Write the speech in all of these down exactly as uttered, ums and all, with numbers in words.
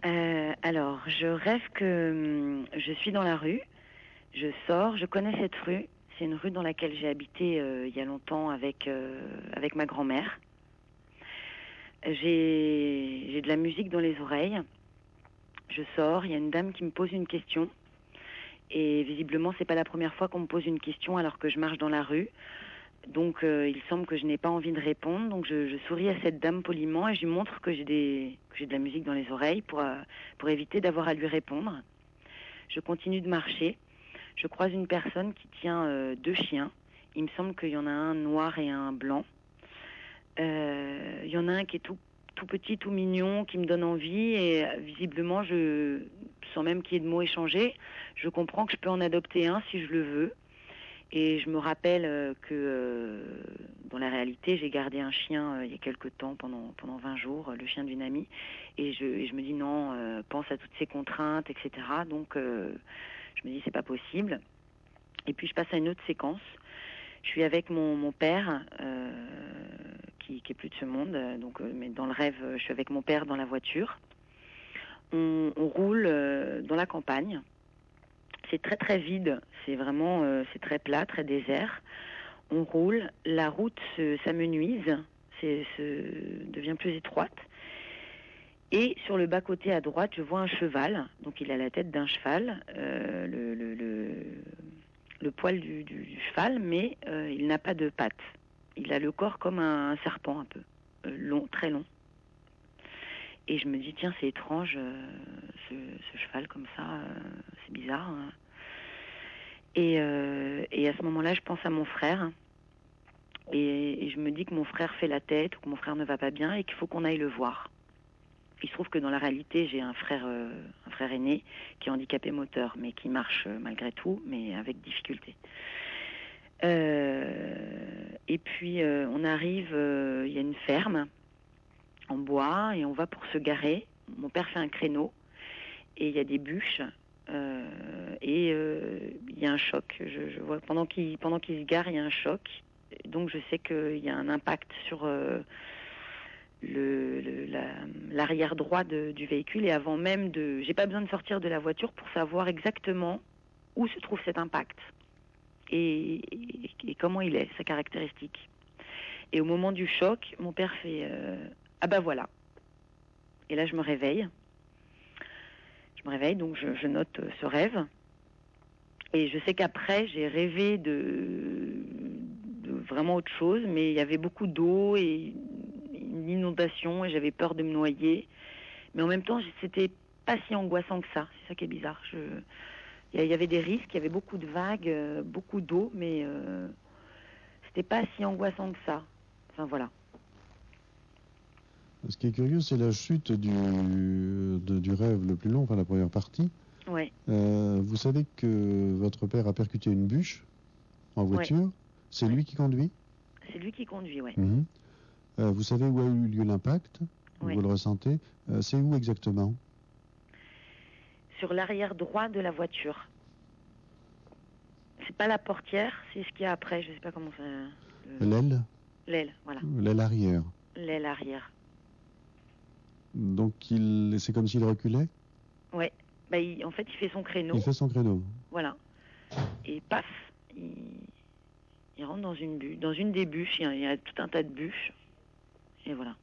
Euh, alors, je rêve que hum, je suis dans la rue, je sors, je connais cette rue. C'est une rue dans laquelle j'ai habité euh, il y a longtemps avec, euh, avec ma grand-mère. J'ai, j'ai de la musique dans les oreilles. Je sors, il y a une dame qui me pose une question. Et visiblement, c'est pas la première fois qu'on me pose une question alors que je marche dans la rue. Donc, euh, il semble que je n'ai pas envie de répondre. Donc, je, je souris à cette dame poliment et je lui montre que j'ai des, que j'ai de la musique dans les oreilles pour, euh, pour éviter d'avoir à lui répondre. Je continue de marcher. Je croise une personne qui tient euh, deux chiens. Il me semble qu'il y en a un noir et un blanc. Euh, il y en a un qui est tout, tout petit, tout mignon, qui me donne envie. Et euh, visiblement, je, sans même qu'il y ait de mots échangés, je comprends que je peux en adopter un si je le veux. Et je me rappelle euh, que euh, dans la réalité, j'ai gardé un chien euh, il y a quelque temps, pendant, pendant vingt jours, euh, le chien d'une amie. Et je, et je me dis non, euh, pense à toutes ces contraintes, et cetera. Donc euh, je me dis c'est pas possible. Et puis je passe à une autre séquence. Je suis avec mon, mon père, euh, qui, qui est plus de ce monde. Donc, euh, mais dans le rêve, je suis avec mon père dans la voiture. On, on roule euh, dans la campagne. C'est très très vide, c'est vraiment euh, c'est très plat, très désert. On roule, la route se, s'amenuise, c'est, se, devient plus étroite. Et sur le bas-côté à droite, je vois un cheval. Donc il a la tête d'un cheval, euh, le, le, le, le poil du, du, du cheval, mais euh, il n'a pas de pattes. Il a le corps comme un, un serpent un peu, euh, long, très long. Et je me dis, tiens, c'est étrange, euh, ce, ce cheval comme ça, euh, c'est bizarre. Hein. Et, euh, et à ce moment-là, je pense à mon frère. Et, et je me dis que mon frère fait la tête, ou que mon frère ne va pas bien, et qu'il faut qu'on aille le voir. Il se trouve que dans la réalité, j'ai un frère, euh, un frère aîné qui est handicapé moteur, mais qui marche euh, malgré tout, mais avec difficulté. Euh, et puis, euh, on arrive, euh, il y a une ferme en bois, et on va pour se garer. Mon père fait un créneau, et il y a des bûches. Euh, et euh, il y a un choc. Je, je vois pendant qu'il pendant qu'il se gare, il y a un choc. Donc je sais qu'il y a un impact sur euh, le, le, la, l'arrière droit de, du véhicule. Et avant même de, j'ai pas besoin de sortir de la voiture pour savoir exactement où se trouve cet impact et, et, et comment il est, sa caractéristique. Et au moment du choc, mon père fait euh, ah bah voilà. Et là je me réveille. Je me réveille, donc je, je note ce rêve. Et je sais qu'après, j'ai rêvé de, de vraiment autre chose, mais il y avait beaucoup d'eau et une inondation, et j'avais peur de me noyer. Mais en même temps, c'était pas si angoissant que ça. C'est ça qui est bizarre. Je, il y avait des risques, il y avait beaucoup de vagues, euh, beaucoup d'eau, mais euh, c'était pas si angoissant que ça. Enfin voilà. Ce qui est curieux, c'est la chute du, de, du rêve le plus long, enfin la première partie. Ouais. Euh, vous savez que votre père a percuté une bûche en voiture. Ouais. C'est ouais. lui qui conduit ? C'est lui qui conduit, oui. Mmh. Euh, vous savez où a eu lieu l'impact ? Ouais. Vous le ressentez ? euh, C'est où exactement ? Sur l'arrière droit de la voiture. C'est pas la portière, c'est ce qu'il y a après, je sais pas comment ça... Le... L'aile ? L'aile, voilà. L'aile arrière. L'aile arrière. Donc il... c'est comme s'il reculait ? Ouais. Bah, il... en fait, il fait son créneau. Il fait son créneau. Voilà. Et paf, il, il rentre dans une bûche, dans une des bûches, il y, a, il y a tout un tas de bûches. Et voilà.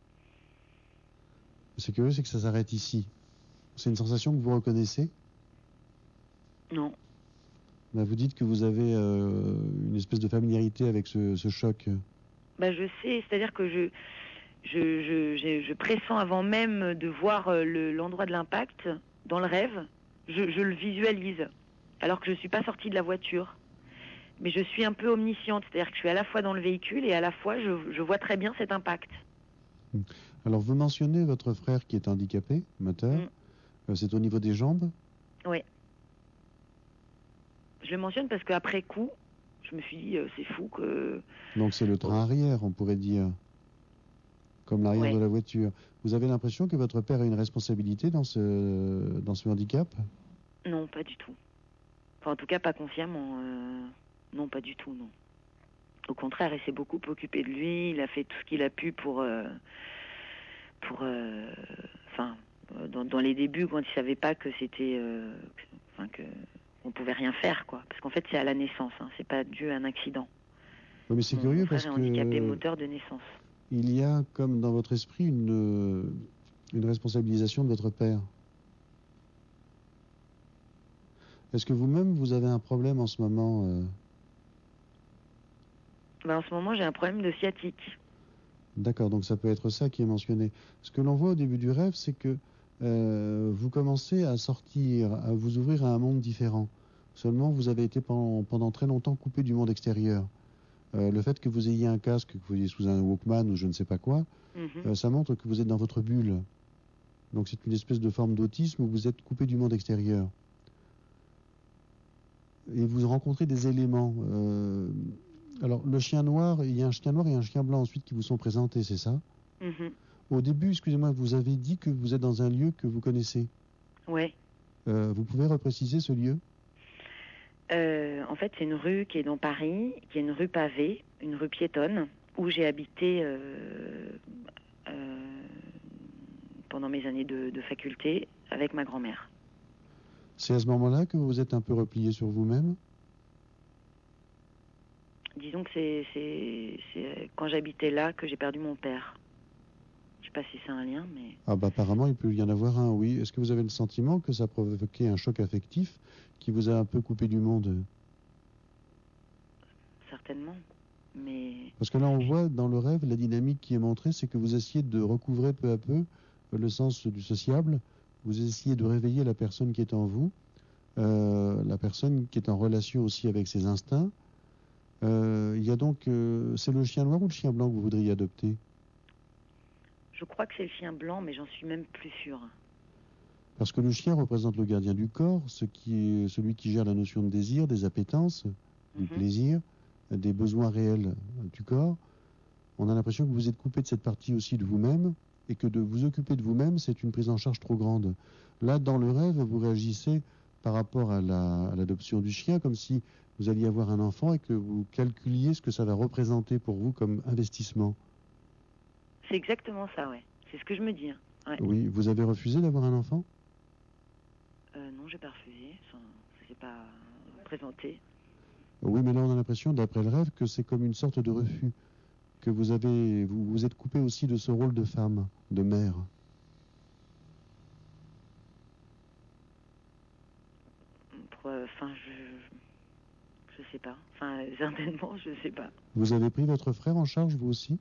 Ce curieux, c'est que ça s'arrête ici. C'est une sensation que vous reconnaissez ? Non. Bah, vous dites que vous avez euh, une espèce de familiarité avec ce, ce choc. Bah, je sais, c'est-à-dire que je, je, je, je, je pressens avant même de voir le, l'endroit de l'impact dans le rêve, je, je le visualise, alors que je ne suis pas sortie de la voiture. Mais je suis un peu omnisciente, c'est-à-dire que je suis à la fois dans le véhicule et à la fois je, je vois très bien cet impact. Alors vous mentionnez votre frère qui est handicapé, moteur, mm. euh, c'est au niveau des jambes ? Oui. Je le mentionne parce qu'après coup, je me suis dit, euh, c'est fou que... Donc c'est le train oh. arrière, on pourrait dire, comme l'arrière ouais. de la voiture. Vous avez l'impression que votre père a une responsabilité dans ce, dans ce handicap ? Non, pas du tout. Enfin, en tout cas, pas consciemment. Euh... Non, pas du tout, non. Au contraire, il s'est beaucoup occupé de lui, il a fait tout ce qu'il a pu pour... Euh... pour... Euh... Enfin, dans, dans les débuts, quand il ne savait pas que c'était, euh, enfin que on pouvait rien faire, quoi. Parce qu'en fait, c'est à la naissance, hein, c'est pas dû à un accident. Oui, mais c'est Mon, curieux mon frère parce est que handicapé moteur de naissance. il y a comme dans votre esprit une, une responsabilisation de votre père. Est-ce que vous-même, vous avez un problème en ce moment euh... Ben, en ce moment, j'ai un problème de sciatique. D'accord, donc ça peut être ça qui est mentionné. Ce que l'on voit au début du rêve, c'est que euh, vous commencez à sortir, à vous ouvrir à un monde différent. Seulement, vous avez été pendant, pendant très longtemps coupé du monde extérieur. Euh, le fait que vous ayez un casque, que vous soyez sous un Walkman ou je ne sais pas quoi, Mm-hmm. euh, ça montre que vous êtes dans votre bulle. Donc c'est une espèce de forme d'autisme où vous êtes coupé du monde extérieur. Et vous rencontrez des éléments. Euh, alors, le chien noir, il y a un chien noir et un chien blanc ensuite qui vous sont présentés, c'est ça? Mm-hmm. Au début, excusez-moi, vous avez dit que vous êtes dans un lieu que vous connaissez. Ouais. Euh, vous pouvez repréciser ce lieu? Euh, en fait, c'est une rue qui est dans Paris, qui est une rue pavée, une rue piétonne, où j'ai habité euh, euh, pendant mes années de, de faculté avec ma grand-mère. C'est à ce moment-là que vous vous êtes un peu replié sur vous-même? Disons que c'est, c'est, c'est quand j'habitais là que j'ai perdu mon père. Je sais pas si c'est un lien, mais... Ah bah apparemment, il peut y en avoir un, oui. Est-ce que vous avez le sentiment que ça a provoqué un choc affectif qui vous a un peu coupé du monde? Certainement, mais... Parce que là, on voit dans le rêve, la dynamique qui est montrée, c'est que vous essayez de recouvrer peu à peu le sens du sociable. Vous essayez de réveiller la personne qui est en vous, euh, la personne qui est en relation aussi avec ses instincts. Euh, il y a donc, euh, c'est le chien noir ou le chien blanc que vous voudriez adopter? Je crois que c'est le chien blanc, mais j'en suis même plus sûre. Parce que le chien représente le gardien du corps, ce qui est celui qui gère la notion de désir, des appétences, du Mm-hmm. plaisir, des besoins réels du corps. On a l'impression que vous êtes coupé de cette partie aussi de vous-même et que de vous occuper de vous-même, c'est une prise en charge trop grande. Là, dans le rêve, vous réagissez par rapport à, la, à l'adoption du chien comme si vous alliez avoir un enfant et que vous calculiez ce que ça va représenter pour vous comme investissement. C'est exactement ça, ouais. C'est ce que je me dis. Hein. Ouais. Oui, vous avez refusé d'avoir un enfant? Euh, non, j'ai pas refusé. Enfin, ça s'est pas présenté. Oui, mais là, on a l'impression, d'après le rêve, que c'est comme une sorte de refus, que vous avez, vous vous êtes coupé aussi de ce rôle de femme, de mère. Enfin, je... Je sais pas. Enfin, certainement, je sais pas. Vous avez pris votre frère en charge, vous aussi?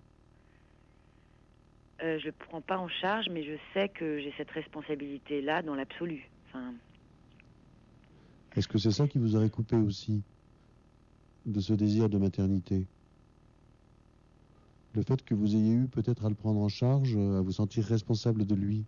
Euh, je prends pas en charge, mais je sais que j'ai cette responsabilité-là dans l'absolu. Enfin... Est-ce que c'est ça qui vous aurait coupé aussi de ce désir de maternité? Le fait que vous ayez eu peut-être à le prendre en charge, à vous sentir responsable de lui?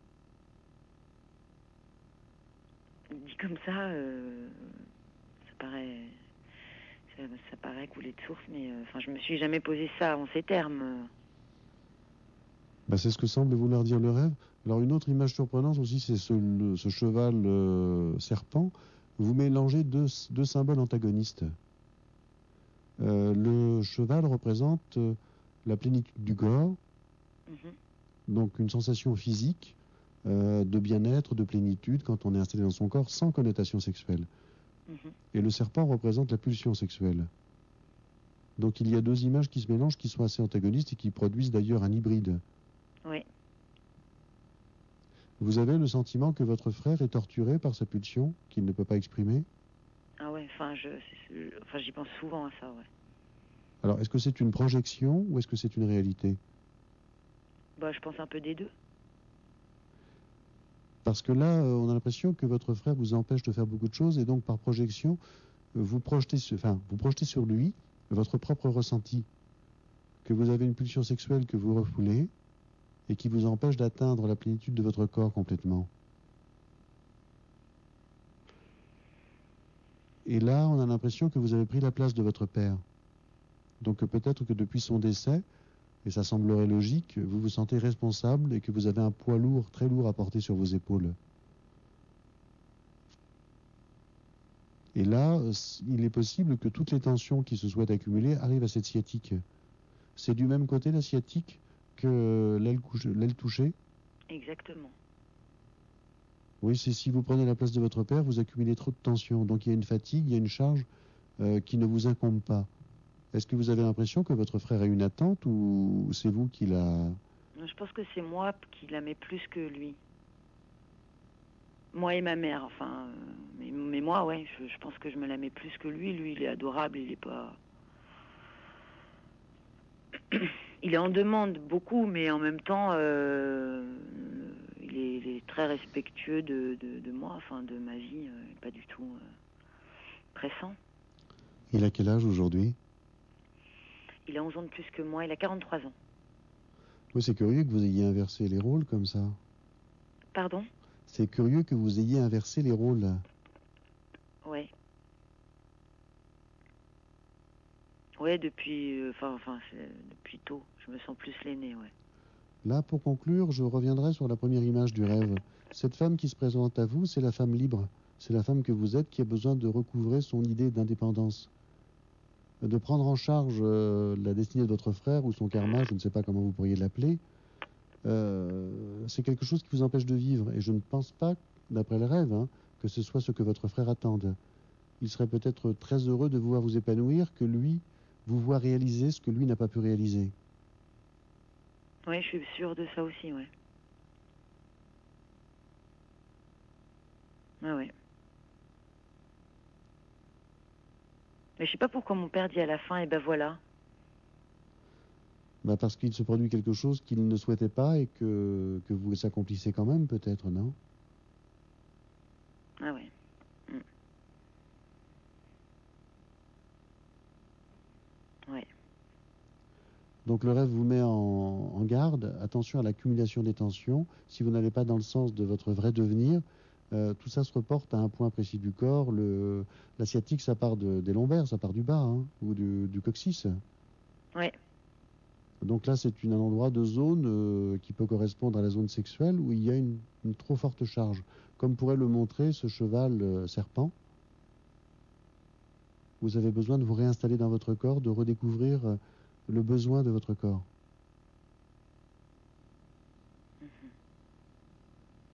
Dit comme ça, euh, ça paraît... Ça, ça paraît couler de source, mais euh, enfin, je me suis jamais posé ça en ces termes. Ben, c'est ce que semble vouloir dire le rêve. Alors une autre image surprenante aussi, c'est ce, le, ce cheval euh, serpent. Vous mélangez deux, deux symboles antagonistes. Euh, le cheval représente euh, la plénitude du corps, Mm-hmm. donc une sensation physique euh, de bien-être, de plénitude quand on est installé dans son corps sans connotation sexuelle. Mm-hmm. Et le serpent représente la pulsion sexuelle. Donc il y a deux images qui se mélangent, qui sont assez antagonistes et qui produisent d'ailleurs un hybride. Oui. Vous avez le sentiment que votre frère est torturé par sa pulsion, qu'il ne peut pas exprimer? Ah ouais, enfin, je, c'est, enfin, j'y pense souvent à ça, ouais. Alors, est-ce que c'est une projection ou est-ce que c'est une réalité? Bah, je pense un peu des deux. Parce que là, euh, on a l'impression que votre frère vous empêche de faire beaucoup de choses et donc par projection, euh, vous projetez, sur, enfin, vous projetez sur lui votre propre ressenti, que vous avez une pulsion sexuelle que vous refoulez et qui vous empêche d'atteindre la plénitude de votre corps complètement. Et là, on a l'impression que vous avez pris la place de votre père. Donc peut-être que depuis son décès, et ça semblerait logique, vous vous sentez responsable et que vous avez un poids lourd, très lourd à porter sur vos épaules. Et là, il est possible que toutes les tensions qui se soient accumulées arrivent à cette sciatique. C'est du même côté la sciatique que l'aile, couche, l'aile touchée? Exactement. Oui, c'est si vous prenez la place de votre père, vous accumulez trop de tension. Donc il y a une fatigue, il y a une charge euh, qui ne vous incombe pas. Est-ce que vous avez l'impression que votre frère a une attente ou c'est vous qui la... Je pense que c'est moi qui la mets plus que lui. Moi et ma mère, enfin. euh, Mais, mais moi, ouais, je, je pense que je me la mets plus que lui. Lui, il est adorable, il est pas... Il est en demande beaucoup, mais en même temps, euh, il, est, il est très respectueux de, de, de moi, enfin de ma vie, euh, pas du tout euh, pressant. Il a quel âge aujourd'hui? Il a onze ans de plus que moi, il a quarante-trois ans. Oui, c'est curieux que vous ayez inversé les rôles comme ça. Pardon? C'est curieux que vous ayez inversé les rôles. Ouais. Ouais, depuis, euh, enfin, enfin, c'est- depuis tôt, je me sens plus l'aîné, ouais. Là, pour conclure, je reviendrai sur la première image du rêve. Cette femme qui se présente à vous, c'est la femme libre. C'est la femme que vous êtes qui a besoin de recouvrer son idée d'indépendance. De prendre en charge euh, la destinée de votre frère ou son karma, je ne sais pas comment vous pourriez l'appeler, euh, c'est quelque chose qui vous empêche de vivre. Et je ne pense pas, d'après le rêve, hein, que ce soit ce que votre frère attende. Il serait peut-être très heureux de vous voir vous épanouir, que lui vous voit réaliser ce que lui n'a pas pu réaliser. Ouais, je suis sûre de ça aussi, ouais. Ouais, ouais. Mais je sais pas pourquoi mon père dit à la fin, et ben voilà. Bah parce qu'il se produit quelque chose qu'il ne souhaitait pas et que, que vous accomplissez quand même, peut-être, non? Ah ouais. Mm. Ouais. Donc le rêve vous met en, en garde, attention à l'accumulation des tensions. Si vous n'allez pas dans le sens de votre vrai devenir, euh, tout ça se reporte à un point précis du corps. Le, la sciatique, ça part de, des lombaires, ça part du bas, hein, ou du, du coccyx. Ouais. Donc là, c'est une- un endroit de zone euh, qui peut correspondre à la zone sexuelle où il y a une, une trop forte charge. Comme pourrait le montrer ce cheval euh, serpent, vous avez besoin de vous réinstaller dans votre corps, de redécouvrir euh, le besoin de votre corps.